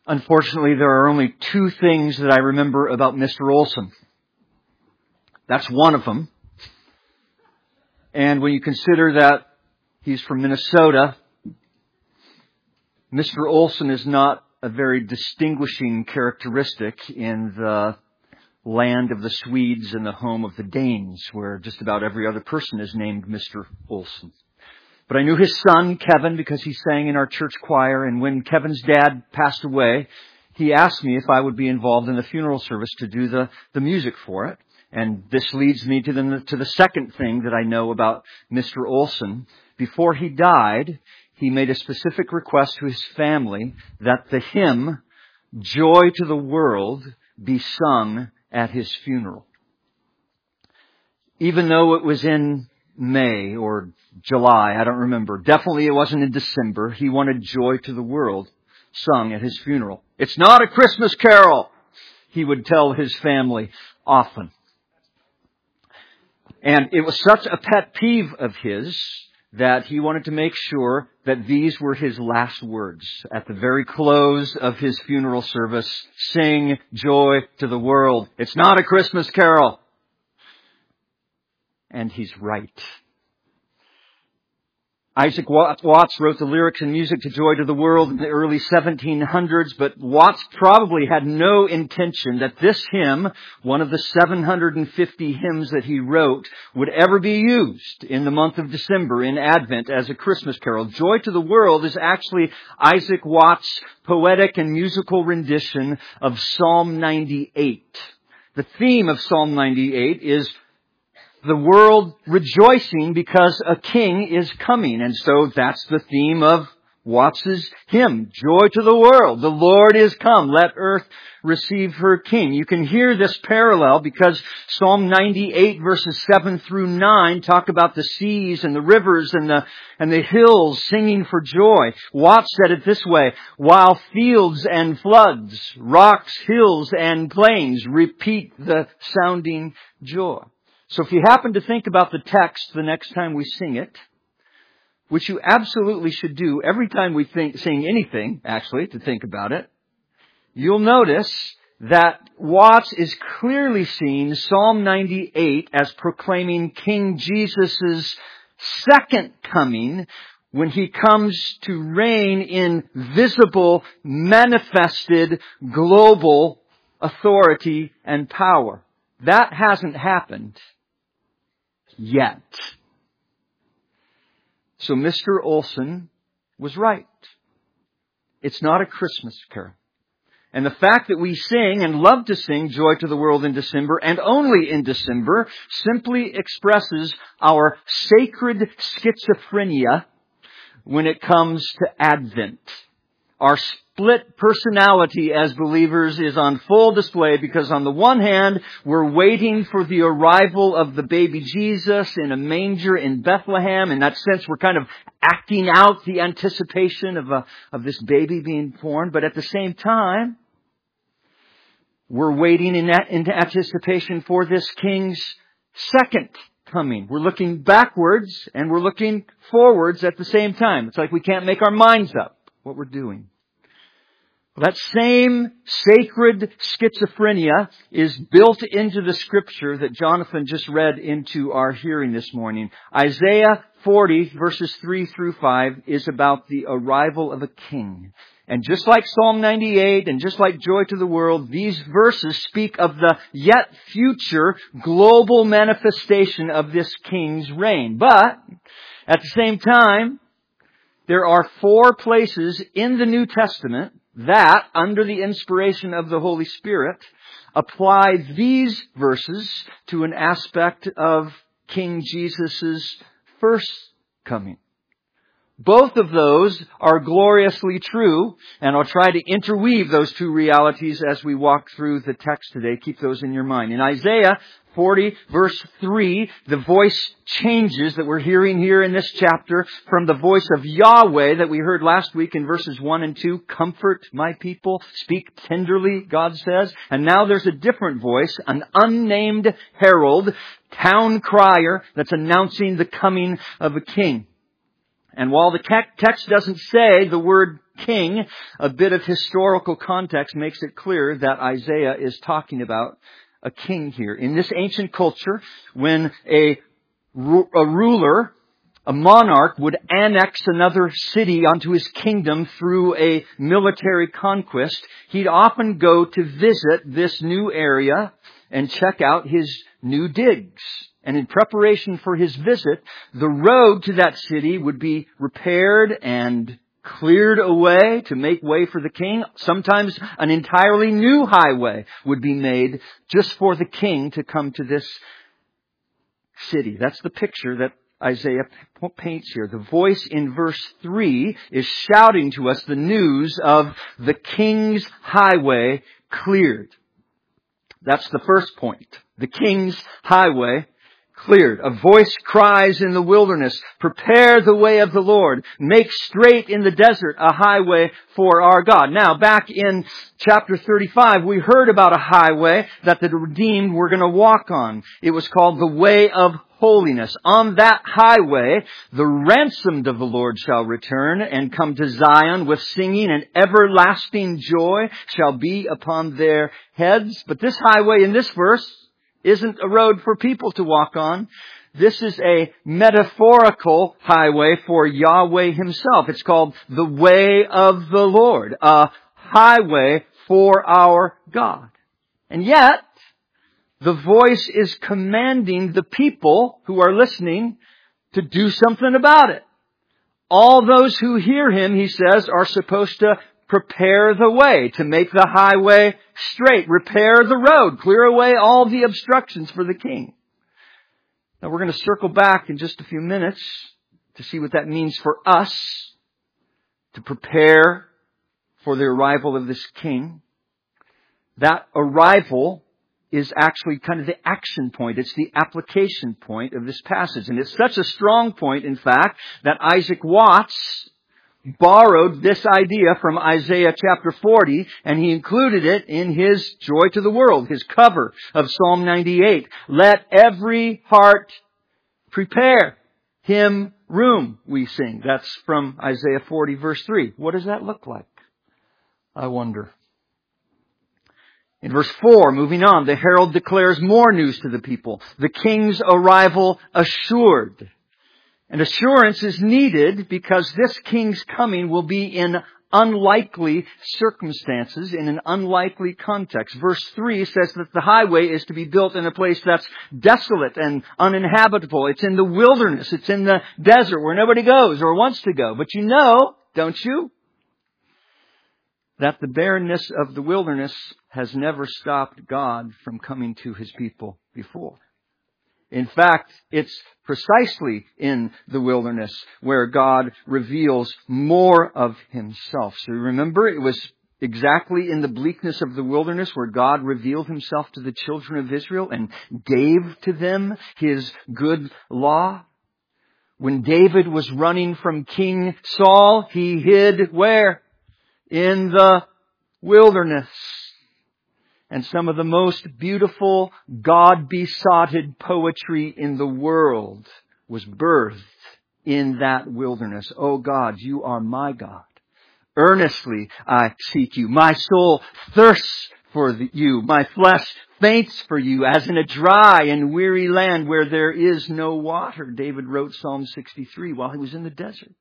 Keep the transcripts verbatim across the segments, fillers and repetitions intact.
Unfortunately, there are only two things that I remember about Mister Olson. That's one of them. And when you consider that he's from Minnesota, Mister Olson is not a very distinguishing characteristic in the land of the Swedes and the home of the Danes, where just about every other person is named Mister Olson. But I knew his son, Kevin, because he sang in our church choir. And when Kevin's dad passed away, he asked me if I would be involved in the funeral service to do the, the music for it. And this leads me to the, to the second thing that I know about Mister Olson. Before he died, he made a specific request to his family that the hymn, Joy to the World, be sung at his funeral. Even though it was in May or July, I don't remember. Definitely it wasn't in December. He wanted Joy to the World sung at his funeral. It's not a Christmas carol, he would tell his family often. And it was such a pet peeve of his that he wanted to make sure that these were his last words. At the very close of his funeral service, sing Joy to the World. It's not a Christmas carol. And he's right. Isaac Watts wrote the lyrics and music to Joy to the World in the early seventeen hundreds, but Watts probably had no intention that this hymn, one of the seven hundred fifty hymns that he wrote, would ever be used in the month of December in Advent as a Christmas carol. Joy to the World is actually Isaac Watts' poetic and musical rendition of Psalm ninety-eight. The theme of Psalm ninety-eight is the world rejoicing because a king is coming. And so that's the theme of Watts's hymn, Joy to the World. The Lord is come. Let earth receive her king. You can hear this parallel because Psalm ninety-eight verses seven through nine talk about the seas and the rivers and the, and the hills singing for joy. Watts said it this way: while fields and floods, rocks, hills and plains repeat the sounding joy. So if you happen to think about the text the next time we sing it, which you absolutely should do every time we think, sing anything, actually, to think about it, you'll notice that Watts is clearly seeing Psalm ninety-eight as proclaiming King Jesus' second coming when he comes to reign in visible, manifested, global authority and power. That hasn't happened yet. So Mister Olson was right. It's not a Christmas carol. And the fact that we sing and love to sing Joy to the World in December, and only in December, simply expresses our sacred schizophrenia when it comes to Advent. Our split personality as believers is on full display because on the one hand, we're waiting for the arrival of the baby Jesus in a manger in Bethlehem. In that sense, we're kind of acting out the anticipation of a, of this baby being born. But at the same time, we're waiting in, that, in anticipation for this King's second coming. We're looking backwards and we're looking forwards at the same time. It's like we can't make our minds up what we're doing. That same sacred schizophrenia is built into the scripture that Jonathan just read into our hearing this morning. Isaiah forty verses three through five is about the arrival of a king. And just like Psalm ninety-eight and just like Joy to the World, these verses speak of the yet future global manifestation of this king's reign. But at the same time, there are four places in the New Testament that, under the inspiration of the Holy Spirit, apply these verses to an aspect of King Jesus' first coming. Both of those are gloriously true, and I'll try to interweave those two realities as we walk through the text today. Keep those in your mind. In Isaiah forty, verse three, the voice changes that we're hearing here in this chapter from the voice of Yahweh that we heard last week in verses one and two. Comfort my people, speak tenderly, God says. And now there's a different voice, an unnamed herald, town crier, that's announcing the coming of a king. And while the text doesn't say the word king, a bit of historical context makes it clear that Isaiah is talking about a king here. In this ancient culture, when a, a ruler, a monarch, would annex another city onto his kingdom through a military conquest, he'd often go to visit this new area and check out his new digs. And in preparation for his visit, the road to that city would be repaired and cleared away to make way for the king. Sometimes an entirely new highway would be made just for the king to come to this city. That's the picture that Isaiah paints here. The voice in verse three is shouting to us the news of the king's highway cleared. That's the first point. The king's highway cleared. A voice cries in the wilderness, prepare the way of the Lord. Make straight in the desert a highway for our God. Now, back in chapter thirty-five, we heard about a highway that the redeemed were going to walk on. It was called the way of holiness. On that highway, the ransomed of the Lord shall return and come to Zion with singing, and everlasting joy shall be upon their heads. But this highway in this verse isn't a road for people to walk on. This is a metaphorical highway for Yahweh Himself. It's called the way of the Lord, a highway for our God. And yet, the voice is commanding the people who are listening to do something about it. All those who hear Him, He says, are supposed to prepare the way, to make the highway straight, repair the road, clear away all the obstructions for the king. Now we're going to circle back in just a few minutes to see what that means for us to prepare for the arrival of this king. That arrival is actually kind of the action point. It's the application point of this passage. And it's such a strong point, in fact, that Isaac Watts borrowed this idea from Isaiah chapter forty, and he included it in his Joy to the World, his cover of Psalm ninety-eight. Let every heart prepare him room, we sing. That's from Isaiah forty, verse three. What does that look like? I wonder. In verse four, moving on, the herald declares more news to the people. The king's arrival assured. And assurance is needed because this king's coming will be in unlikely circumstances, in an unlikely context. Verse three says that the highway is to be built in a place that's desolate and uninhabitable. It's in the wilderness. It's in the desert where nobody goes or wants to go. But you know, don't you, that the barrenness of the wilderness has never stopped God from coming to His people before. In fact, it's precisely in the wilderness where God reveals more of Himself. So remember, it was exactly in the bleakness of the wilderness where God revealed Himself to the children of Israel and gave to them His good law. When David was running from King Saul, he hid where? In the wilderness. And some of the most beautiful, God-besotted poetry in the world was birthed in that wilderness. Oh God, You are my God. Earnestly I seek You. My soul thirsts for You. My flesh faints for You, as in a dry and weary land where there is no water. David wrote Psalm sixty-three while he was in the desert.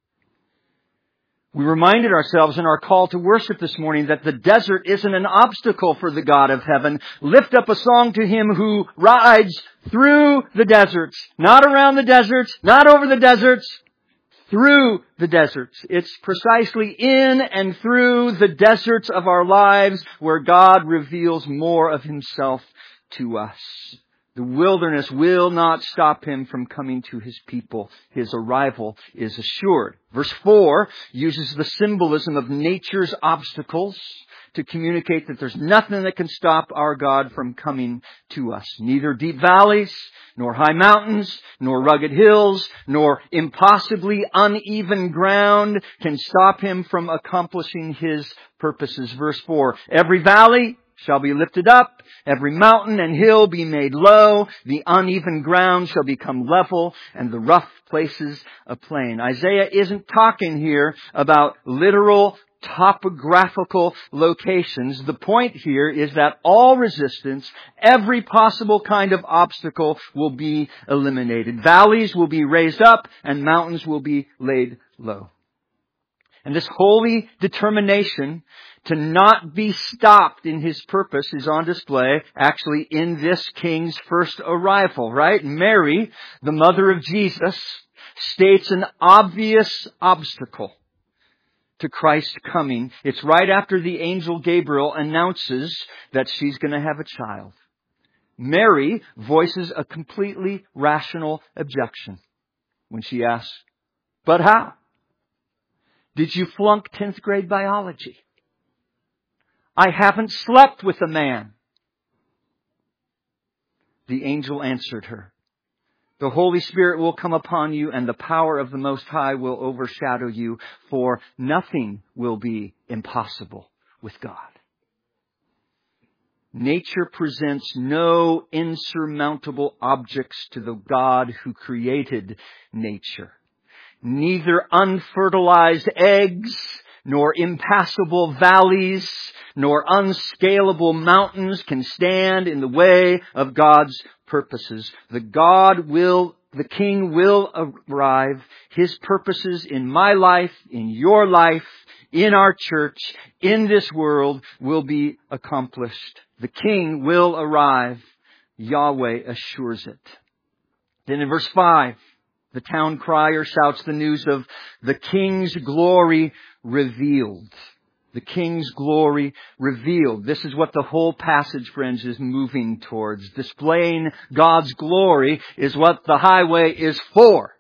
We reminded ourselves in our call to worship this morning that the desert isn't an obstacle for the God of heaven. Lift up a song to Him who rides through the deserts. Not around the deserts, not over the deserts, through the deserts. It's precisely in and through the deserts of our lives where God reveals more of Himself to us. The wilderness will not stop Him from coming to His people. His arrival is assured. Verse four uses the symbolism of nature's obstacles to communicate that there's nothing that can stop our God from coming to us. Neither deep valleys, nor high mountains, nor rugged hills, nor impossibly uneven ground can stop Him from accomplishing His purposes. Verse four, every valley shall be lifted up, every mountain and hill be made low, the uneven ground shall become level, and the rough places a plain. Isaiah isn't talking here about literal topographical locations. The point here is that all resistance, every possible kind of obstacle will be eliminated. Valleys will be raised up and mountains will be laid low. And this holy determination to not be stopped in his purpose is on display actually in this king's first arrival, right? Mary, the mother of Jesus, states an obvious obstacle to Christ's coming. It's right after the angel Gabriel announces that she's going to have a child. Mary voices a completely rational objection when she asks, "But how? Did you flunk tenth grade biology? I haven't slept with a man." The angel answered her, "The Holy Spirit will come upon you, and the power of the Most High will overshadow you, for nothing will be impossible with God." Nature presents no insurmountable objects to the God who created nature. Neither unfertilized eggs, nor impassable valleys, nor unscalable mountains can stand in the way of God's purposes. The God will, the King will arrive. His purposes in my life, in your life, in our church, in this world will be accomplished. The King will arrive. Yahweh assures it. Then in verse five, the town crier shouts the news of the King's glory revealed. The King's glory revealed. This is what the whole passage, friends, is moving towards. Displaying God's glory is what the highway is for.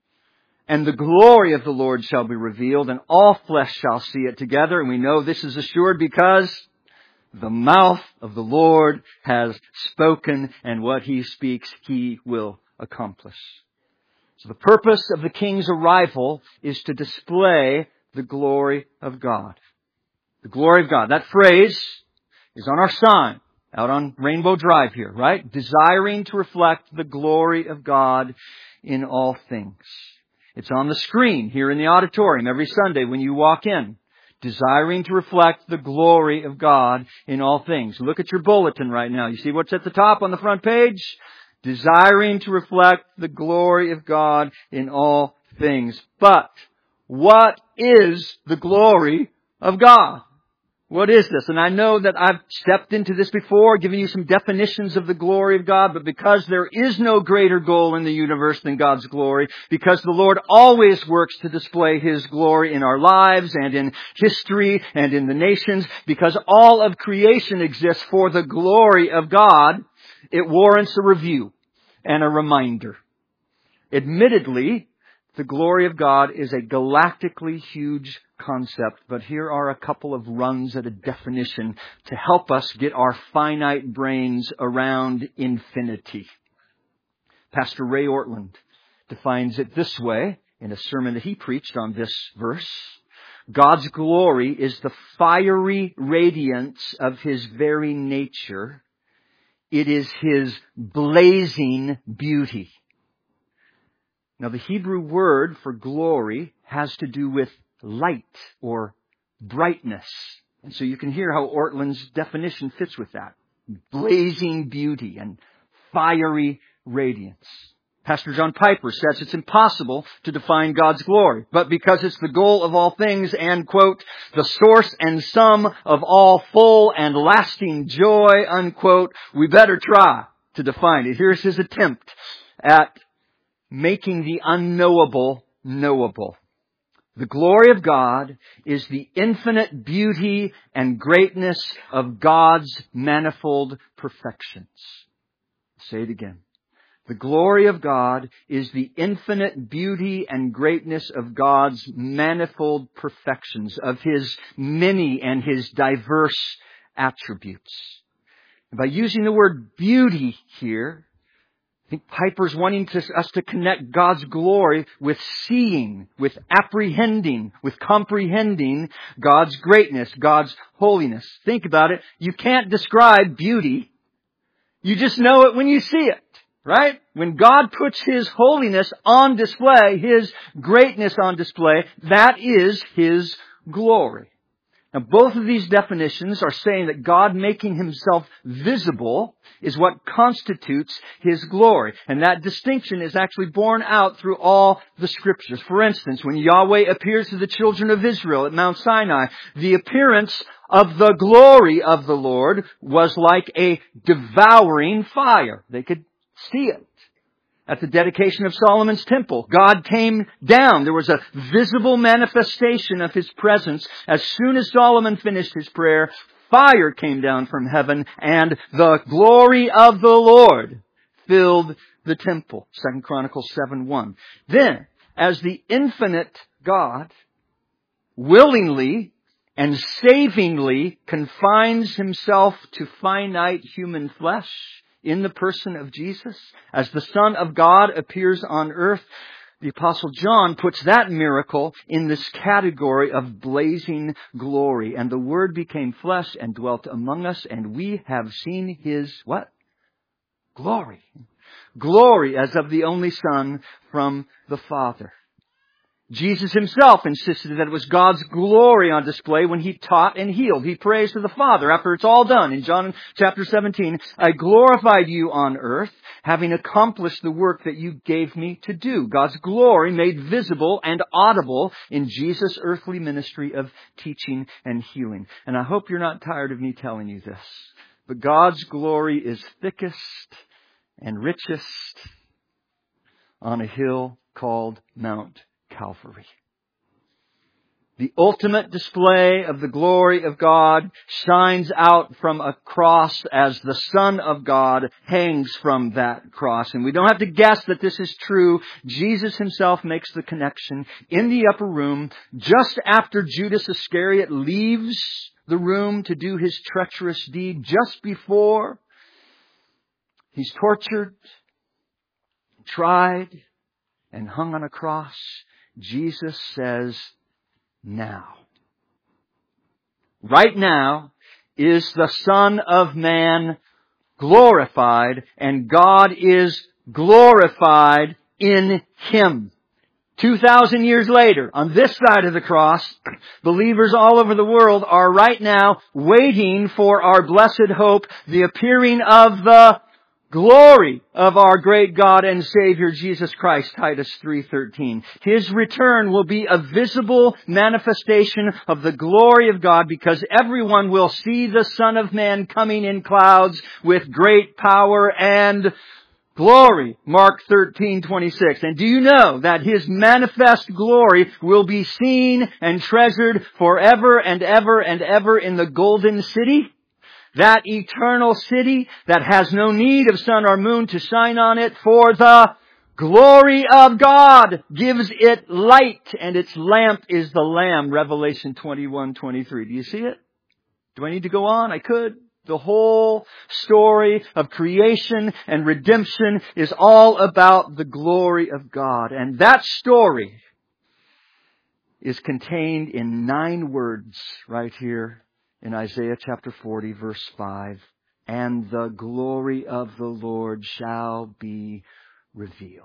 And the glory of the Lord shall be revealed, and all flesh shall see it together. And we know this is assured because the mouth of the Lord has spoken, and what He speaks, He will accomplish. So the purpose of the King's arrival is to display the glory of God. The glory of God. That phrase is on our sign out on Rainbow Drive here, right? Desiring to reflect the glory of God in all things. It's on the screen here in the auditorium every Sunday when you walk in. Desiring to reflect the glory of God in all things. Look at your bulletin right now. You see what's at the top on the front page? Desiring to reflect the glory of God in all things. But what is the glory of God? What is this? And I know that I've stepped into this before, giving you some definitions of the glory of God, but because there is no greater goal in the universe than God's glory, because the Lord always works to display His glory in our lives and in history and in the nations, because all of creation exists for the glory of God, it warrants a review and a reminder. Admittedly, the glory of God is a galactically huge concept, but here are a couple of runs at a definition to help us get our finite brains around infinity. Pastor Ray Ortland defines it this way in a sermon that he preached on this verse. God's glory is the fiery radiance of His very nature. It is His blazing beauty. Now, the Hebrew word for glory has to do with light or brightness. And so you can hear how Ortland's definition fits with that. Blazing beauty and fiery radiance. Pastor John Piper says it's impossible to define God's glory, but because it's the goal of all things and, quote, the source and sum of all full and lasting joy, unquote, we better try to define it. Here's his attempt at making the unknowable knowable. The glory of God is the infinite beauty and greatness of God's manifold perfections. Say it again. The glory of God is the infinite beauty and greatness of God's manifold perfections, of His many and His diverse attributes. And by using the word beauty here, I think Piper's wanting to, us to connect God's glory with seeing, with apprehending, with comprehending God's greatness, God's holiness. Think about it. You can't describe beauty. You just know it when you see it, right? When God puts His holiness on display, His greatness on display, that is His glory. Now, both of these definitions are saying that God making Himself visible is what constitutes His glory. And that distinction is actually borne out through all the Scriptures. For instance, when Yahweh appears to the children of Israel at Mount Sinai, the appearance of the glory of the Lord was like a devouring fire. They could see it. At the dedication of Solomon's temple, God came down. There was a visible manifestation of His presence. As soon as Solomon finished his prayer, fire came down from heaven, and the glory of the Lord filled the temple. Second Chronicles seven one. Then, as the infinite God willingly and savingly confines Himself to finite human flesh, in the person of Jesus, as the Son of God appears on earth, the Apostle John puts that miracle in this category of blazing glory. And the Word became flesh and dwelt among us, and we have seen His what? Glory. Glory as of the only Son from the Father. Jesus Himself insisted that it was God's glory on display when He taught and healed. He prays to the Father after it's all done. In John chapter seventeen, I glorified you on earth, having accomplished the work that you gave me to do. God's glory made visible and audible in Jesus' earthly ministry of teaching and healing. And I hope you're not tired of me telling you this, but God's glory is thickest and richest on a hill called Mount Calvary. The ultimate display of the glory of God shines out from a cross as the Son of God hangs from that cross. And we don't have to guess that this is true. Jesus Himself makes the connection in the upper room just after Judas Iscariot leaves the room to do his treacherous deed, just before he's tortured, tried, and hung on a cross. Jesus says, now. Right now is the Son of Man glorified, and God is glorified in Him. Two thousand years later, on this side of the cross, believers all over the world are right now waiting for our blessed hope, the appearing of the glory of our great God and Savior Jesus Christ, Titus three thirteen. His return will be a visible manifestation of the glory of God, because everyone will see the Son of Man coming in clouds with great power and glory. Mark thirteen twenty-six. And do you know that His manifest glory will be seen and treasured forever and ever and ever in the golden city? That eternal city that has no need of sun or moon to shine on it, for the glory of God gives it light, and its lamp is the Lamb. Revelation twenty-one twenty-three. Do you see it? Do I need to go on? I could. The whole story of creation and redemption is all about the glory of God. And that story is contained in nine words right here in Isaiah chapter forty, verse five. And the glory of the Lord shall be revealed.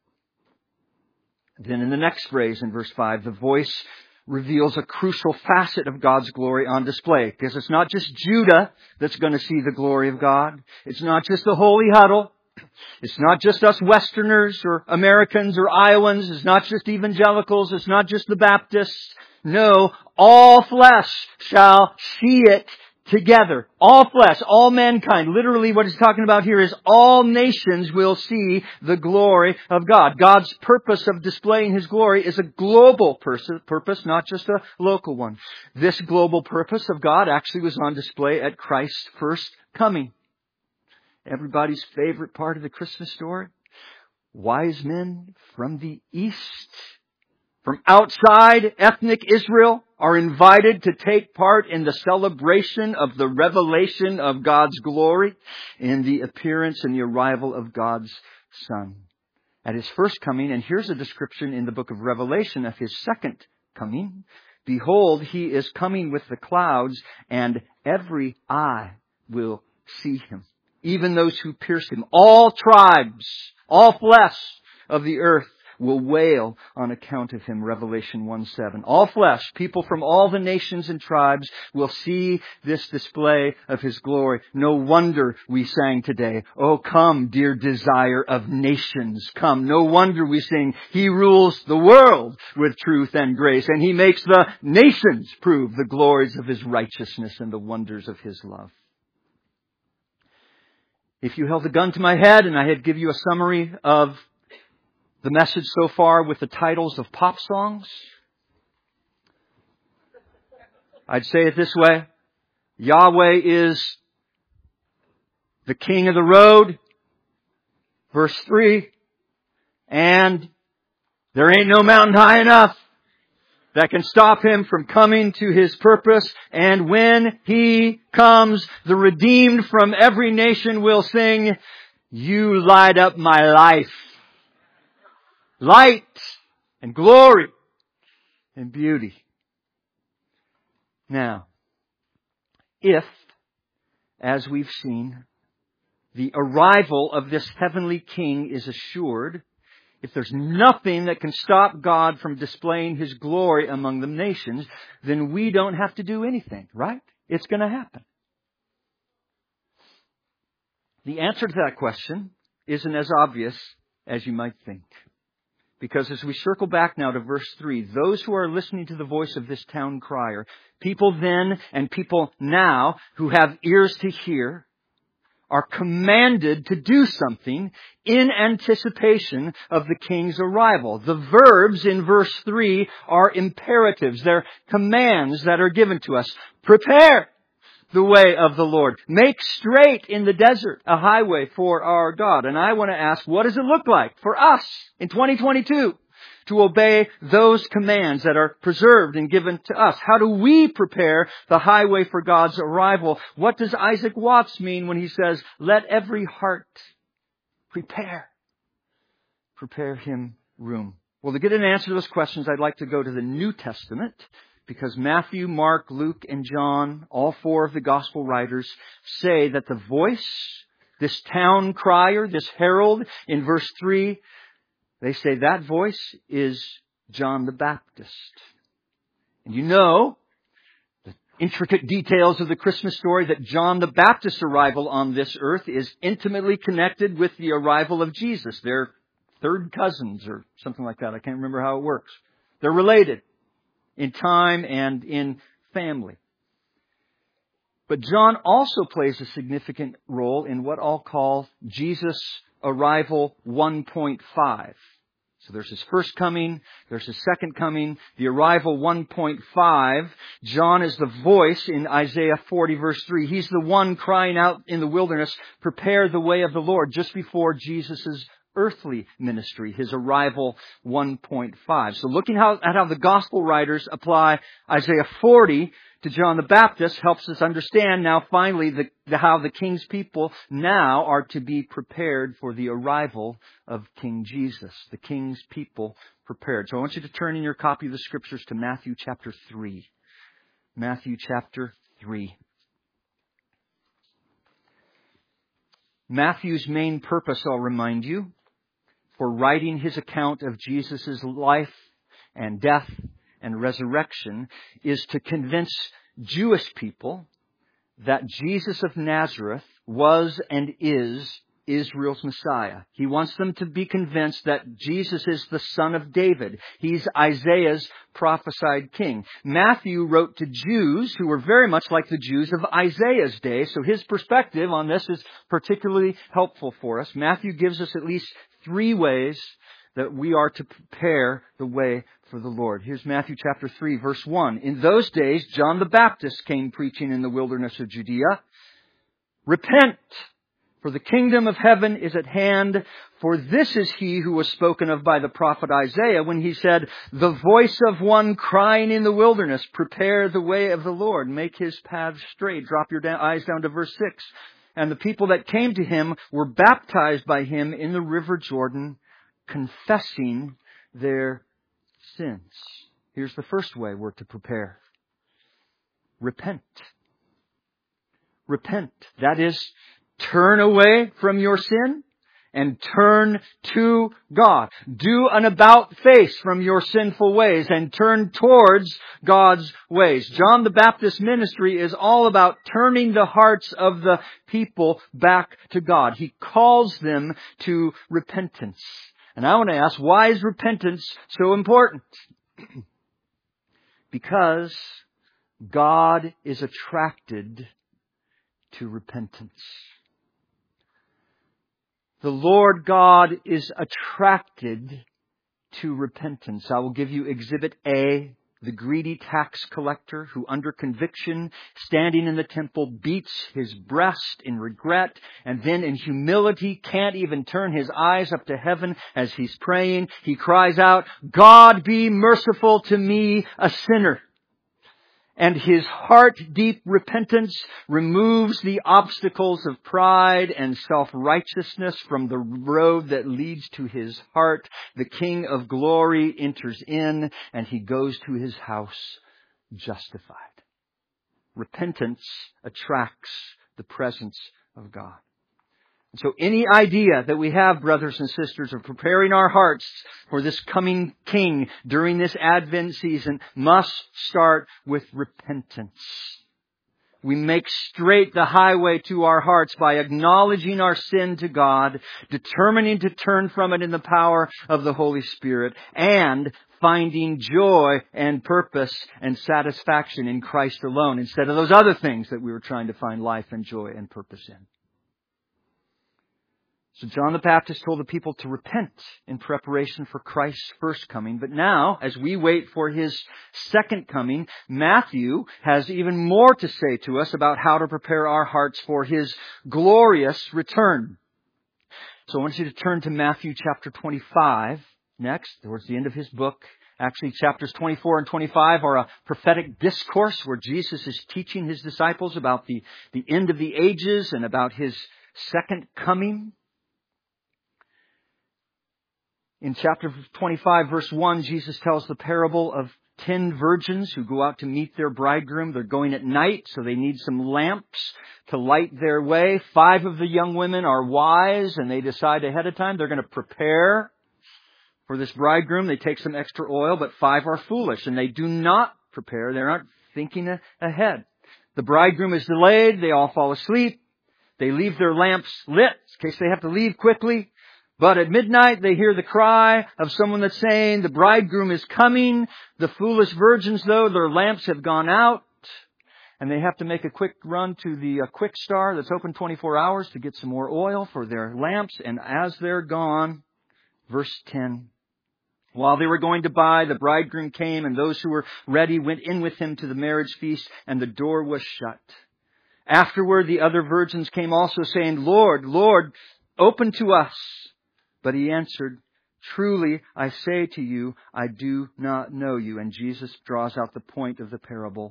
Then in the next phrase in verse five, the voice reveals a crucial facet of God's glory on display. Because it's not just Judah that's going to see the glory of God. It's not just the holy huddle. It's not just us Westerners or Americans or Iowans. It's not just evangelicals. It's not just the Baptists. No, all flesh shall see it together. All flesh, all mankind. Literally what he's talking about here is all nations will see the glory of God. God's purpose of displaying His glory is a global purpose, not just a local one. This global purpose of God actually was on display at Christ's first coming. Everybody's favorite part of the Christmas story. Wise men from the east, from outside ethnic Israel, are invited to take part in the celebration of the revelation of God's glory in the appearance and the arrival of God's Son. At His first coming, and here's a description in the book of Revelation of His second coming. Behold, He is coming with the clouds, and every eye will see Him, even those who pierced Him. All tribes, all flesh of the earth will wail on account of Him. Revelation one seven. All flesh, people from all the nations and tribes will see this display of His glory. No wonder we sang today, "Oh come, dear desire of nations, come." No wonder we sing, He rules the world with truth and grace, and He makes the nations prove the glories of His righteousness and the wonders of His love. If you held a gun to my head and I had give you a summary of the message so far with the titles of pop songs, I'd say it this way. Yahweh is the King of the road. Verse three. And there ain't no mountain high enough that can stop Him from coming to His purpose. And when He comes, the redeemed from every nation will sing, "You light up my life." Light and glory and beauty. Now, if, as we've seen, the arrival of this heavenly King is assured, if there's nothing that can stop God from displaying His glory among the nations, then we don't have to do anything, right? It's going to happen. The answer to that question isn't as obvious as you might think. Because as we circle back now to verse three, those who are listening to the voice of this town crier, people then and people now who have ears to hear, are commanded to do something in anticipation of the King's arrival. The verbs in verse three are imperatives. They're commands that are given to us. Prepare the way of the Lord. Make straight in the desert a highway for our God. And I want to ask, what does it look like for us in twenty twenty-two to obey those commands that are preserved and given to us? How do we prepare the highway for God's arrival? What does Isaac Watts mean when he says, "Let every heart prepare, prepare him room"? Well, to get an answer to those questions, I'd like to go to the New Testament, because Matthew, Mark, Luke, and John, all four of the gospel writers, say that the voice, this town crier, this herald in verse three, they say that voice is John the Baptist. And you know the intricate details of the Christmas story that John the Baptist's arrival on this earth is intimately connected with the arrival of Jesus. They're third cousins or something like that. I can't remember how it works. They're related in time and in family. But John also plays a significant role in what I'll call Jesus' arrival one point five. So there's His first coming, there's His second coming, the arrival one point five. John is the voice in Isaiah forty verse three. He's the one crying out in the wilderness, "Prepare the way of the Lord," just before Jesus' earthly ministry, His arrival one point five. So looking how, at how the gospel writers apply Isaiah forty to John the Baptist helps us understand now finally the, the, how the King's people now are to be prepared for the arrival of King Jesus. The King's people prepared. So I want you to turn in your copy of the Scriptures to Matthew chapter three. Matthew chapter three. Matthew's main purpose, I'll remind you, for writing his account of Jesus' life and death and resurrection is to convince Jewish people that Jesus of Nazareth was and is Israel's Messiah. He wants them to be convinced that Jesus is the Son of David. He's Isaiah's prophesied king. Matthew wrote to Jews who were very much like the Jews of Isaiah's day, so his perspective on this is particularly helpful for us. Matthew gives us at least three ways that we are to prepare the way for the Lord. Here's Matthew chapter three, verse one. In those days, John the Baptist came preaching in the wilderness of Judea. Repent, for the kingdom of heaven is at hand. For this is he who was spoken of by the prophet Isaiah when he said, "The voice of one crying in the wilderness, prepare the way of the Lord, make His paths straight." Drop your eyes down to verse six. and the people that came to him were baptized by him in the river Jordan, confessing their sins. Here's the first way we're to prepare. Repent. Repent. That is, turn away from your sin and turn to God. Do an about face from your sinful ways and turn towards God's ways. John the Baptist's ministry is all about turning the hearts of the people back to God. He calls them to repentance. And I want to ask, why is repentance so important? Because God is attracted to repentance. The Lord God is attracted to repentance. I will give you Exhibit A, the greedy tax collector who, under conviction, standing in the temple, beats his breast in regret and then in humility can't even turn his eyes up to heaven as he's praying. He cries out, "God be merciful to me, a sinner." And his heart-deep repentance removes the obstacles of pride and self-righteousness from the road that leads to his heart. The King of Glory enters in and he goes to his house justified. Repentance attracts the presence of God. So any idea that we have, brothers and sisters, of preparing our hearts for this coming King during this Advent season must start with repentance. We make straight the highway to our hearts by acknowledging our sin to God, determining to turn from it in the power of the Holy Spirit, and finding joy and purpose and satisfaction in Christ alone instead of those other things that we were trying to find life and joy and purpose in. So John the Baptist told the people to repent in preparation for Christ's first coming. But now, as we wait for His second coming, Matthew has even more to say to us about how to prepare our hearts for His glorious return. So I want you to turn to Matthew chapter twenty-five next, towards the end of his book. Actually, chapters twenty-four and twenty-five are a prophetic discourse where Jesus is teaching His disciples about the, the end of the ages and about His second coming. In chapter twenty-five, verse one, Jesus tells the parable of ten virgins who go out to meet their bridegroom. They're going at night, so they need some lamps to light their way. Five of the young women are wise, and they decide ahead of time they're going to prepare for this bridegroom. They take some extra oil, but five are foolish, and they do not prepare. They're not thinking ahead. The bridegroom is delayed. They all fall asleep. They leave their lamps lit in case they have to leave quickly. But at midnight, they hear the cry of someone that's saying, the bridegroom is coming. The foolish virgins, though, their lamps have gone out. And they have to make a quick run to the uh, Quick Star that's open twenty-four hours to get some more oil for their lamps. And as they're gone, verse ten, while they were going to buy, the bridegroom came, and those who were ready went in with him to the marriage feast, and the door was shut. Afterward, the other virgins came also, saying, Lord, Lord, open to us. But he answered, truly, I say to you, I do not know you. And Jesus draws out the point of the parable.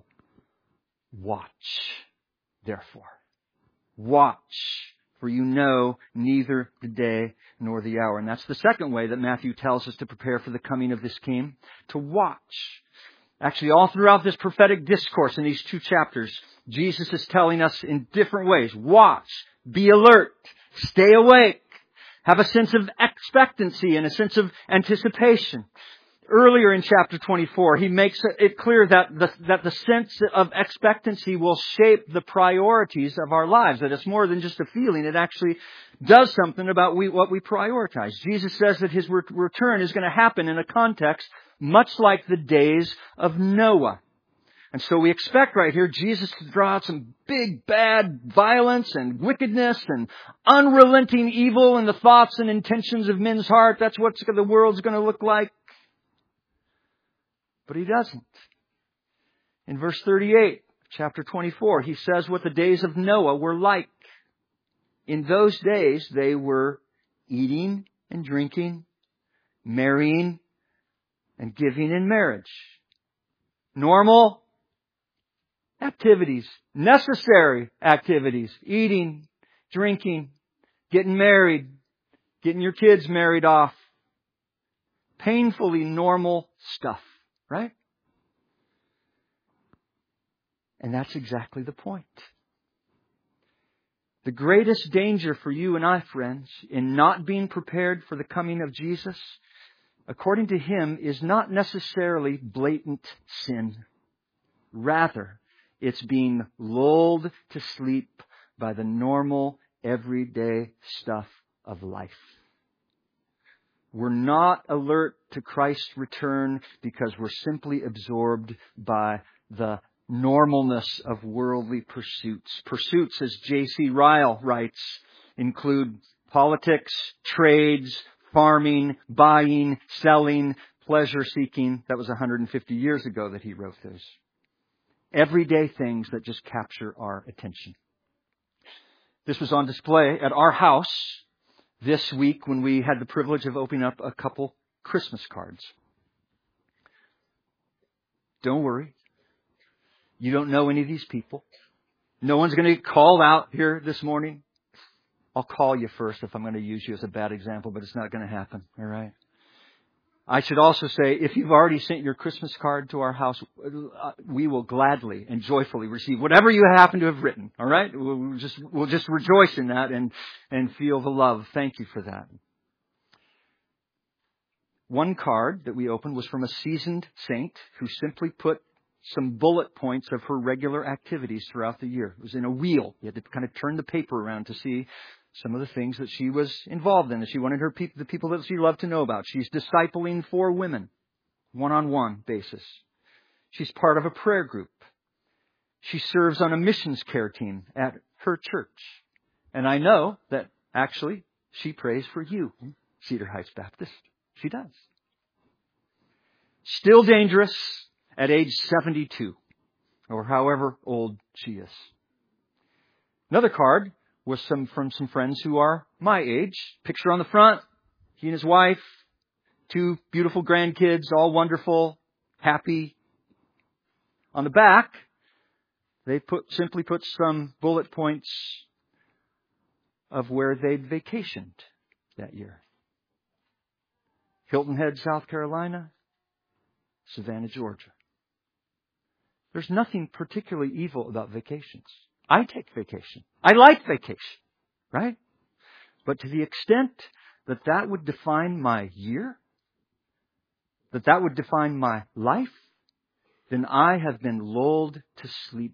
Watch, therefore. Watch, for you know neither the day nor the hour. And that's the second way that Matthew tells us to prepare for the coming of this King. To watch. Actually, all throughout this prophetic discourse in these two chapters, Jesus is telling us in different ways. Watch, be alert, stay awake. Have a sense of expectancy and a sense of anticipation. Earlier in chapter twenty-four, he makes it clear that the, that the sense of expectancy will shape the priorities of our lives. That it's more than just a feeling. It actually does something about we, what we prioritize. Jesus says that His return is going to happen in a context much like the days of Noah. And so we expect right here Jesus to draw out some big, bad violence and wickedness and unrelenting evil in the thoughts and intentions of men's heart. That's what the world's going to look like. But He doesn't. In verse thirty-eight, chapter twenty-four, He says what the days of Noah were like. In those days, they were eating and drinking, marrying and giving in marriage. Normal activities, necessary activities, eating drinking, getting married, getting your kids married off. Painfully normal stuff, right? And that's exactly the point. The greatest danger for you and I, friends, in not being prepared for the coming of Jesus, according to Him, is not necessarily blatant sin. Rather, it's being lulled to sleep by the normal, everyday stuff of life. We're not alert to Christ's return because we're simply absorbed by the normalness of worldly pursuits. Pursuits, as J C Ryle writes, include politics, trades, farming, buying, selling, pleasure seeking. That was one hundred fifty years ago that he wrote those. Everyday things that just capture our attention. This was on display at our house this week when we had the privilege of opening up a couple Christmas cards. Don't worry. You don't know any of these people. No one's going to get called out here this morning. I'll call you first if I'm going to use you as a bad example, but it's not going to happen. All right. I should also say, if you've already sent your Christmas card to our house, we will gladly and joyfully receive whatever you happen to have written. All right? We'll just, we'll just rejoice in that and, and feel the love. Thank you for that. One card that we opened was from a seasoned saint who simply put some bullet points of her regular activities throughout the year. It was in a wheel. You had to kind of turn the paper around to see some of the things that she was involved in, that she wanted her pe- the people that she loved to know about. She's discipling four women, one-on-one basis. She's part of a prayer group. She serves on a missions care team at her church. And I know that actually she prays for you, Cedar Heights Baptist. She does. Still dangerous at age seventy-two, or however old she is. Another card was some from some friends who are my age. Picture on the front, he and his wife, two beautiful grandkids, all wonderful, happy. On the back, they put simply put some bullet points of where they'd vacationed that year. Hilton Head, South Carolina, Savannah, Georgia. There's nothing particularly evil about vacations. I take vacation. I like vacation, right? But to the extent that that would define my year, that that would define my life, then I have been lulled to sleep.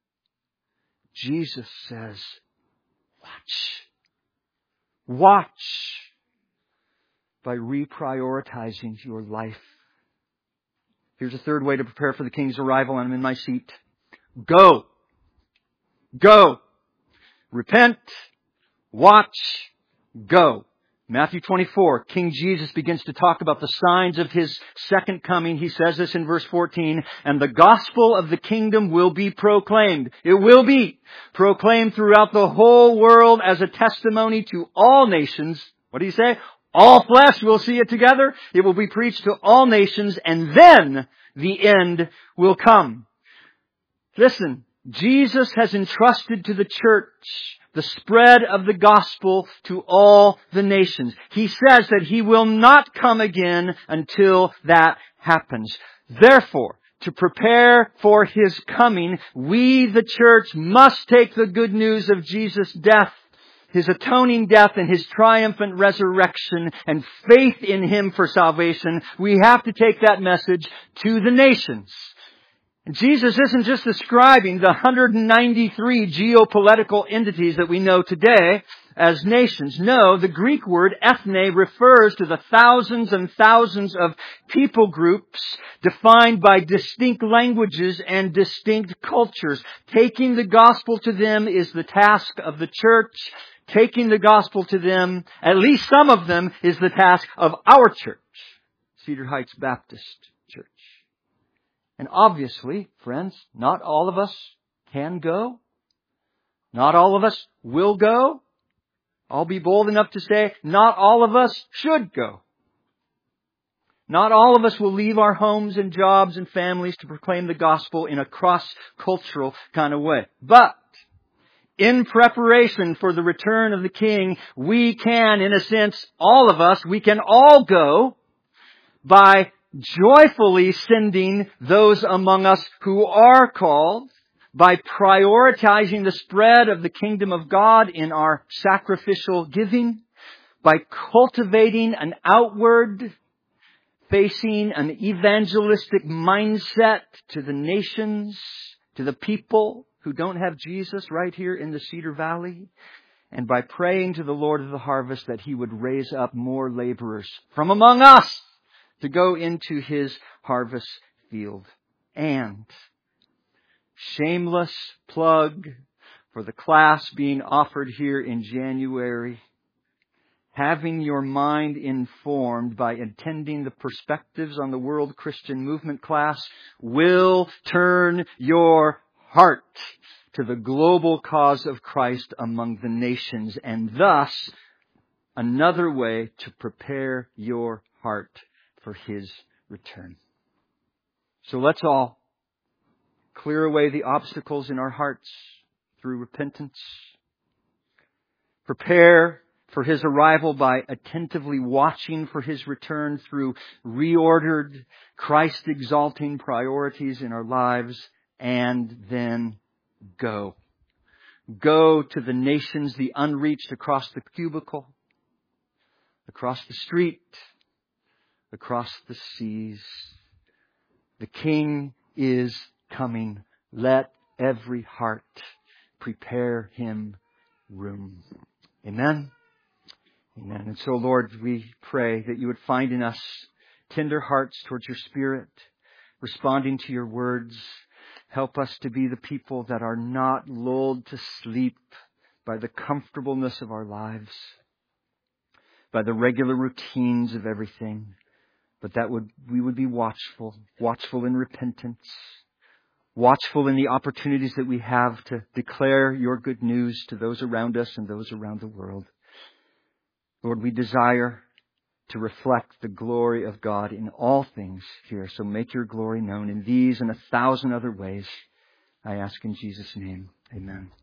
Jesus says, watch. Watch by reprioritizing your life. Here's a third way to prepare for the King's arrival. I'm in my seat. Go. Go. Repent. Watch. Go. Matthew twenty-four, King Jesus begins to talk about the signs of His second coming. He says this in verse fourteen, and the gospel of the kingdom will be proclaimed. It will be proclaimed throughout the whole world as a testimony to all nations. What do you say? All flesh will see it together. It will be preached to all nations, and then the end will come. Listen, Jesus has entrusted to the church the spread of the gospel to all the nations. He says that He will not come again until that happens. Therefore, to prepare for His coming, we, the church, must take the good news of Jesus' death, His atoning death, and His triumphant resurrection, and faith in Him for salvation. We have to take that message to the nations. And Jesus isn't just describing the one hundred ninety-three geopolitical entities that we know today as nations. No, the Greek word ethne refers to the thousands and thousands of people groups defined by distinct languages and distinct cultures. Taking the gospel to them is the task of the church. Taking the gospel to them, at least some of them, is the task of our church, Cedar Heights Baptist Church. And obviously, friends, not all of us can go. Not all of us will go. I'll be bold enough to say, not all of us should go. Not all of us will leave our homes and jobs and families to proclaim the gospel in a cross-cultural kind of way. But in preparation for the return of the King, we can, in a sense, all of us, we can all go by joyfully sending those among us who are called, by prioritizing the spread of the kingdom of God in our sacrificial giving, by cultivating an outward facing an evangelistic mindset to the nations, to the people who don't have Jesus right here in the Cedar Valley, and by praying to the Lord of the harvest that He would raise up more laborers from among us to go into His harvest field. And shameless plug for the class being offered here in January, having your mind informed by attending the Perspectives on the World Christian Movement class will turn your heart to the global cause of Christ among the nations, and thus another way to prepare your heart for His return. So let's all clear away the obstacles in our hearts through repentance. Prepare for His arrival by attentively watching for His return through reordered, Christ-exalting priorities in our lives, and then go. Go to the nations, the unreached, across the cubicle, across the street, across the seas. The King is coming. Let every heart prepare Him room. Amen. Amen. And so, Lord, we pray that You would find in us tender hearts towards Your Spirit, responding to Your words. Help us to be the people that are not lulled to sleep by the comfortableness of our lives, by the regular routines of everything, but that would we would be watchful, watchful in repentance, watchful in the opportunities that we have to declare Your good news to those around us and those around the world. Lord, we desire to reflect the glory of God in all things here. So make Your glory known in these and a thousand other ways. I ask in Jesus' name. Amen.